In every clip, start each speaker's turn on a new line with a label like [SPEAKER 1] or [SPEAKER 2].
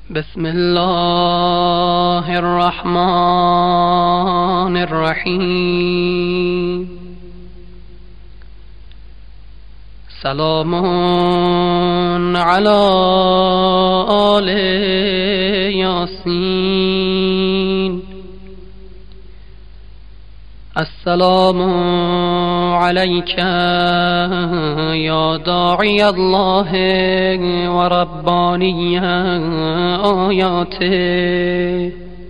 [SPEAKER 1] بسم الله الرحمن الرحیم. سلام علی آل یاسین. السلام علیک یا داعی الله و ربانی آیاته.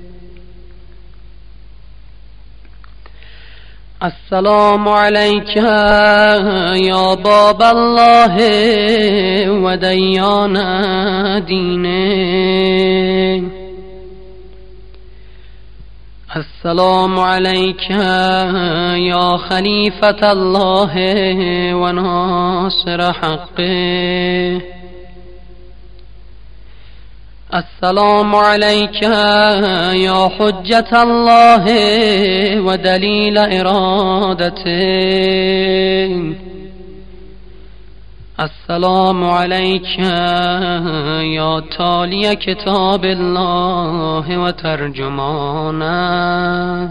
[SPEAKER 1] السلام علیک یا باب الله و دیان دینه. السلام علیک یا خلیفة الله و ناصر حقه. السلام علیک یا حجة الله و دلیل ارادته. السلام علیک یا تالی کتاب الله و ترجمانه.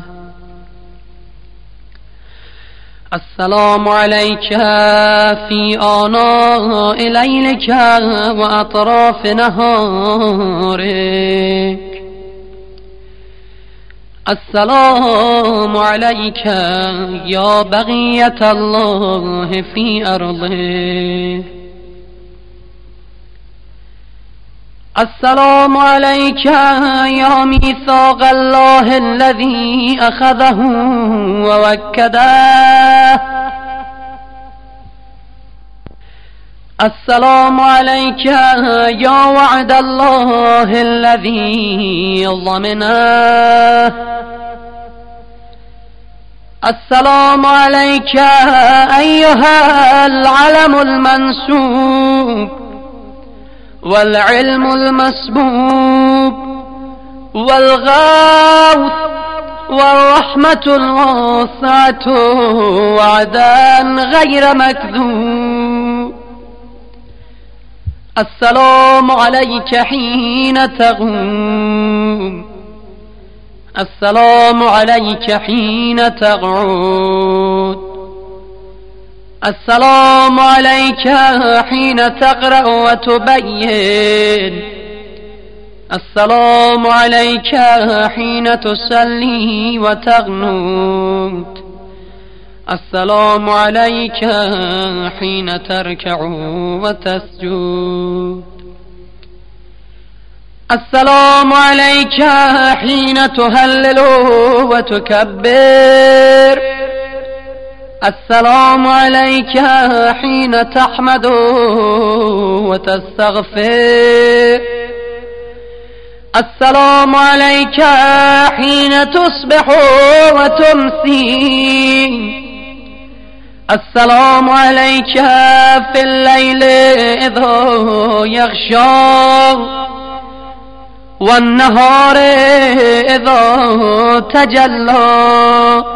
[SPEAKER 1] السلام علیک فی آناء لیلک و اطراف نهارک. السلام علیک یا بقیة الله فی ارضه. السلام علیک یا میثاق الله الذی اخذه و وکده. السلام علیک یا وعد الله الذی ضمنه. السلام علیک ایها العلم المنسوب والعلم المسبوب والغوث والرحمة الواسعة وعدا غير مكذوب. السلام عليك حين تقوم. السلام عليك حين تقعد. السلام عليك حين تقرأ وتبين. السلام عليك حين تصلي وتقنت. السلام عليك حين تركع وتسجد. السلام عليك حين تهلل وتكبر. السلام عليك حين تحمد وتستغفر. السلام عليك حين تصبح وتمسي. السلام عليك في الليل إذا يغشى والنهار إذا تجلى.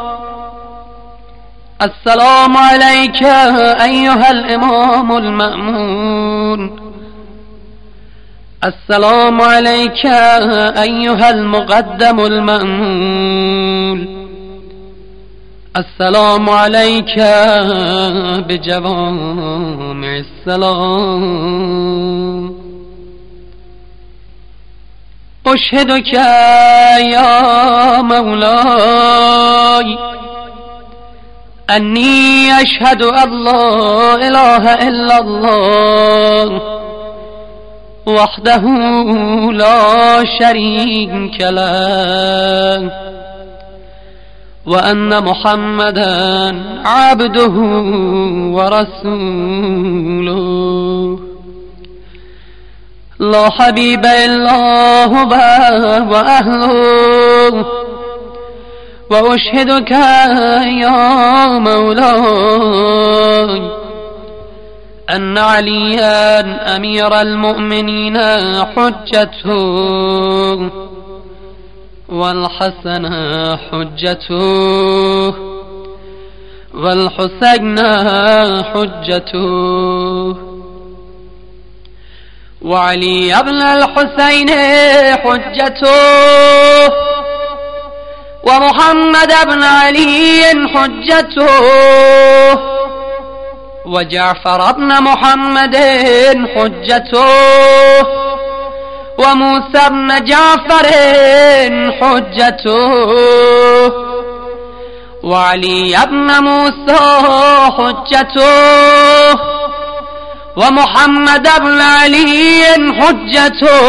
[SPEAKER 1] السلام عليك أيها الإمام المأمون. السلام عليك أيها المقدم المأمول. السلام عليك بجوامع السلام. أشهدك يا مولاي أني أشهد أن لا إله إلا الله وحده لا شريك له وأن محمدا عبده ورسوله لا حبيب إلا هو وأهله. وأشهدك يا مولاي أن عليا أمير المؤمنين حجته والحسن حجته والحسين حجته وعلي بن الحسين حجته، ومحمد بن علي حجته، وجعفر بن محمد حجته، وموسى بن جعفر حجته، وعلي بن موسى حجته، ومحمد بن علي حجته،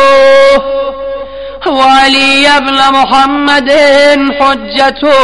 [SPEAKER 1] وعلي بن محمد حجته،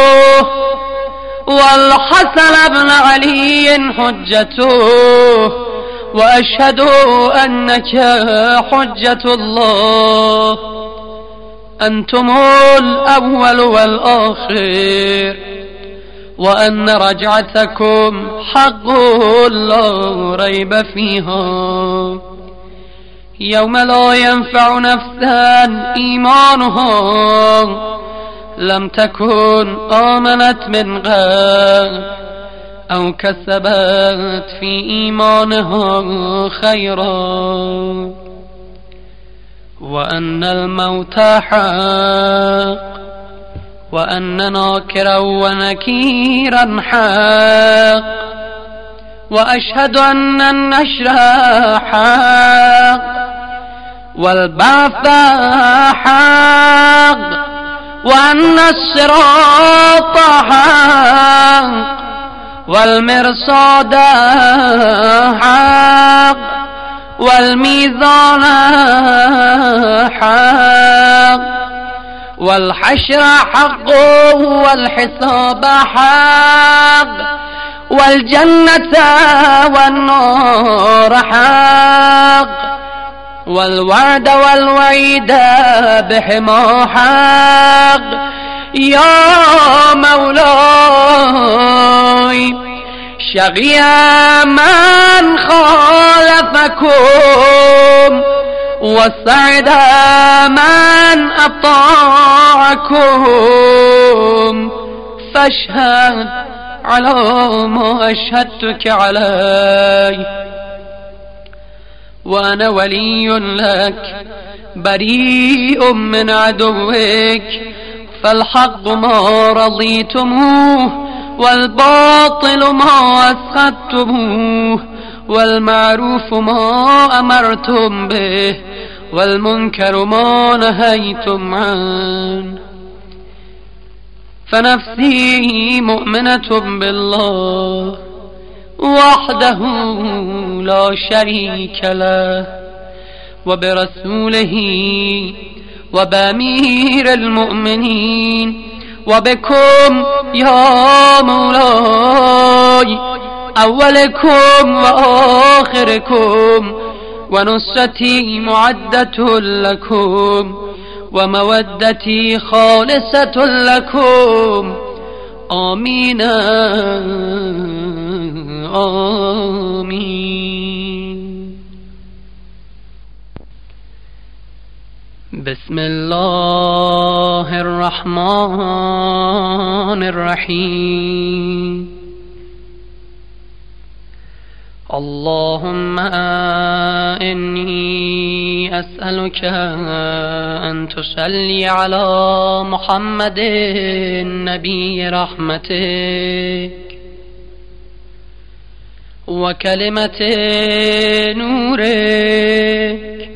[SPEAKER 1] والحسن بن علي حجته، وأشهد أنك حجة الله، أنتم الأول والآخر، وأن رجعتكم حق لا ريب فيها، يوم لا ينفع نفسا إيمانها لم تكن آمنت من قبل أو كسبت في إيمانها خيرا، وأن الموت حق، وأن ناكرا ونكيرا حق، وأشهد أن النشر حق، والبعث حق، وأن الصراط حق، والمرصاد حق، والميزان حق، والحشر حق، والحساب حق، والجنة والنار حق، والوعد والوعيد بهما حق. يا مولاي شقي من خالفكم، وسعد من أطاعكم، فاشهد على ما أشهدتك عليه، وأنا ولي لك بريء من عدوك، فالحق ما رضيتموه، والباطل ما أسخطتموه، والمعروف ما أمرتم به، والمنكر ما نهيتم عنه. فنفسي مؤمنة بالله وحده لا شريك له، وبرسوله، وبأمير المؤمنين، وبكم يا مولاي، أولكم وآخركم، ونصرتي معدة لكم، ومودتي خالصة لكم. آمين آمين. بسم الله الرحمن الرحيم. اللهم إني أسألك أن تصلي على محمد نبي رحمتك وكلمة نورك،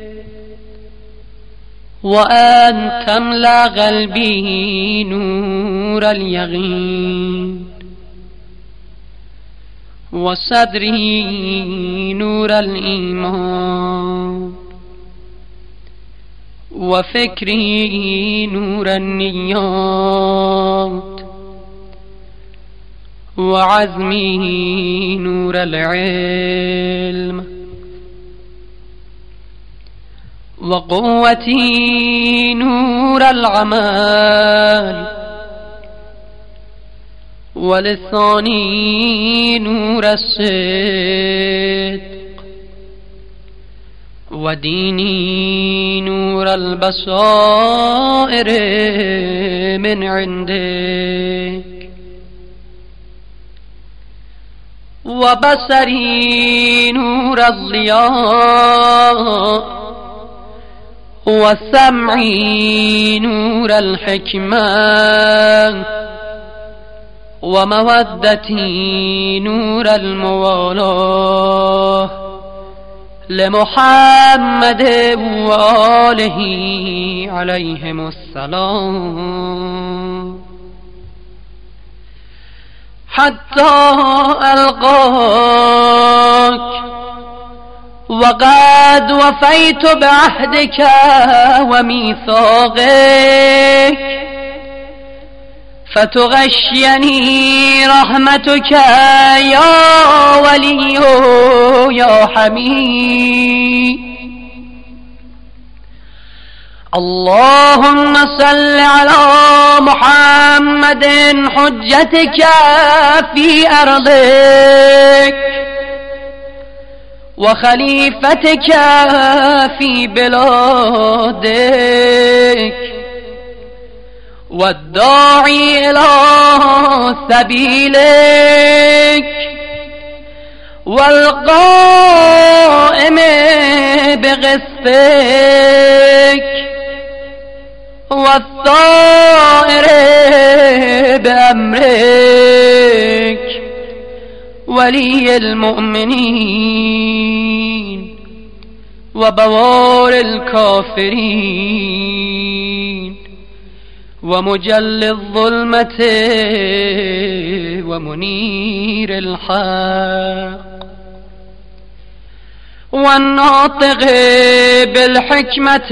[SPEAKER 1] وأن تملأ قلبي نور اليقين، وصدري نور الإيمان، وفكري نور النيات، وعزمي نور العلم، وقوتي نور العمل، ولساني نور الصدق، وديني نور البصائر من عندك، وبصري نور الضياء وسمعي نور الحكمة ومودتي نور الموالاة لمحمد وآله عليهم السلام حتى ألقاك وقد وفيت بعهدك وميثاقك فتغشيني رحمتك يا ولي يا حميد. اللهم صل على محمد حجتك في أرضك وخليفتك في بلادك والداعي إلى سبيلك والقائم بقسطك والثائر بأمرك ولي المؤمنين وبوار الكافرين ومجل الظلمة ومنير الحق والناطق بالحكمة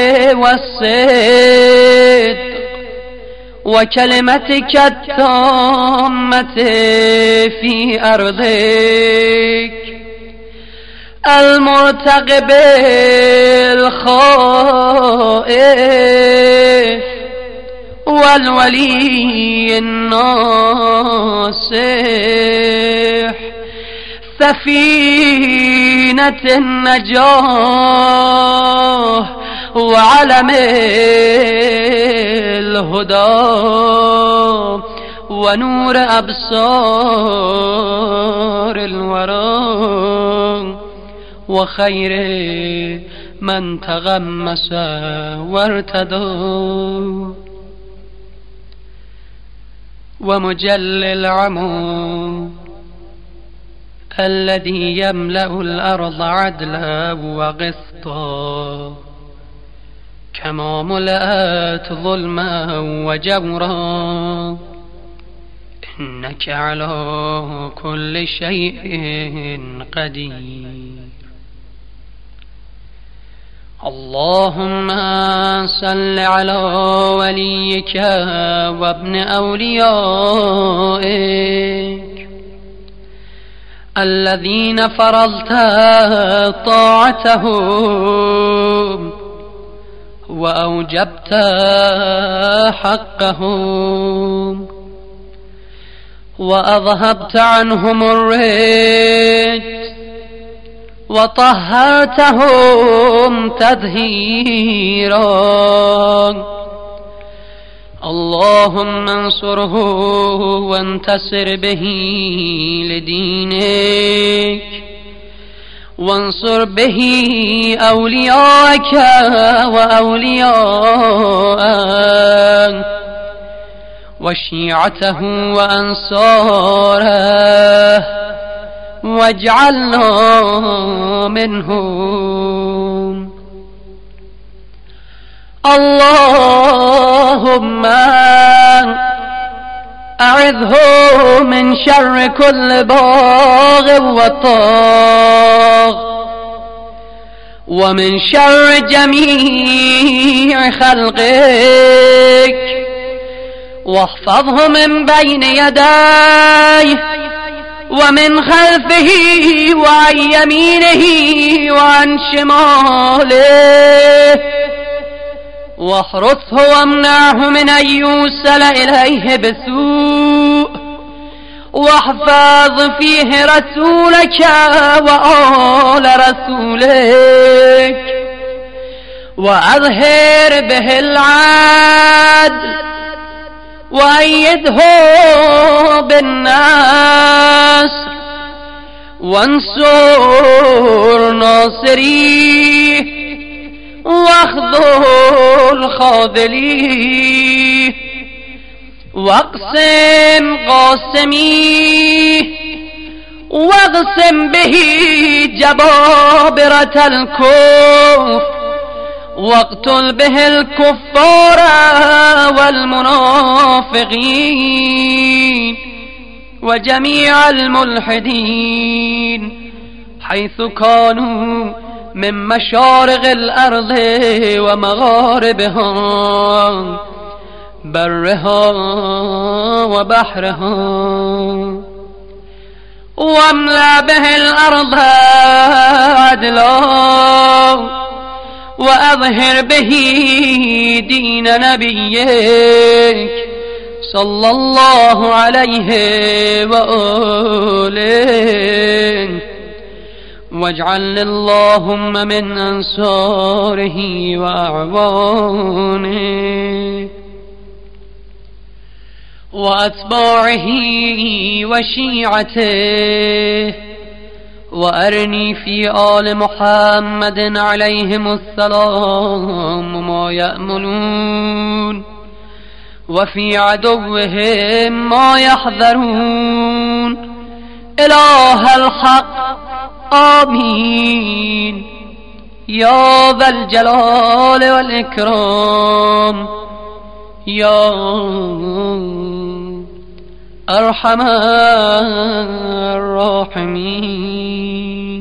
[SPEAKER 1] والصدق وكلمتك التامة في أرضك المرتقب الخائف والولي الناصح سفينة النجاة وعلم الهدى ونور أبصار الورى وخير من تغمس وارتدى ومجل العمو الذي يملأ الأرض عدلا وقسطا كما ملأت ظلما وجورا إنك على كل شيء قدير. اللهم صل على وليك وابن أوليائك الذين فرضت طاعتهم وأوجبت حقهم وأذهبت عنهم الرجس وطهرتهم تطهيرا. اللهم انصره وانتصر به لدينك وانصر به أولياءك وأولياءك وشيعته وأنصاره واجعلنا منهم. اللهم أعذه من شر كل باغ وطاغ ومن شر جميع خلقك واحفظه من بين يديه ومن خلفه وعن يمينه وعن شماله واحرسه وامنعه من أن يوصل إليه بسوء واحفظ فيه رسولك وآل رسولك وأظهر به العدل وأيده بالنصر وانصر ناصري واخذل خاذلي واقسم قاسمي واقسم به جبابرة الكفر واقتل به الكفار والمنافقين وجميع الملحدين حيث كانوا من مشارق الأرض ومغاربها برها وبحرها واملأ به الأرض عدلا وأظهر به دين نبيك صلى الله عليه وآله واجعل اللهم من أنصاره وأعوانه وأتباعه وشيعته وأرني في آل محمد عليهم السلام ما يأملون وفي عدوهم ما يحذرون إله الحق آمين يا ذا الجلال والإكرام يا أرحم الراحمين.